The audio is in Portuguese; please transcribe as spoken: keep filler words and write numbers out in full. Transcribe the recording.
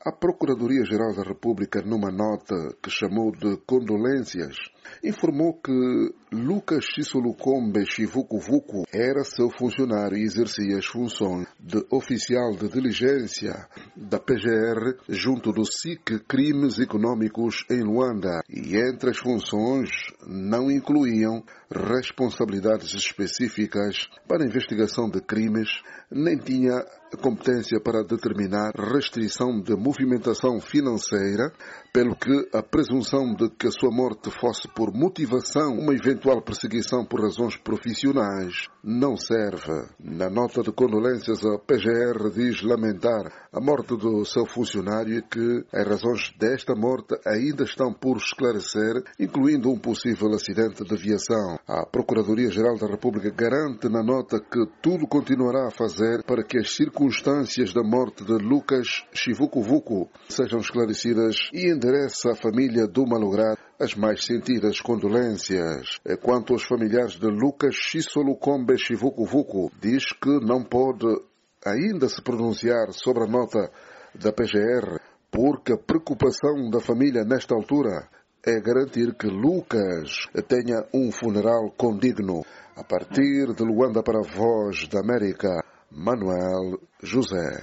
A Procuradoria-Geral da República, numa nota que chamou de condolências, informou que Lucas Xisolukombe Chivukuvuku era seu funcionário e exercia as funções de oficial de diligência da P G R junto do S I C Crimes Econômicos em Luanda e entre as funções não incluíam responsabilidades específicas para a investigação de crimes, nem tinha competência para determinar restrição de movimentação financeira, pelo que a presunção de que a sua morte fosse por motivação, uma eventual perseguição por razões profissionais, não serve. Na nota de condolências, a P G R diz lamentar a morte do seu funcionário e que as razões desta morte ainda estão por esclarecer, incluindo um possível acidente de aviação. A Procuradoria-Geral da República garante na nota que tudo continuará a fazer para que as circunstâncias da morte de Lucas Chivukuvuku sejam esclarecidas e endereça à família do malogrado as mais sentidas condolências. Quanto aos familiares de Lucas Xisolukombe Chivukuvuku, diz que não pode ainda se pronunciar sobre a nota da P G R, porque a preocupação da família nesta altura é garantir que Lucas tenha um funeral condigno. A partir de Luanda para a Voz da América, Manuel José.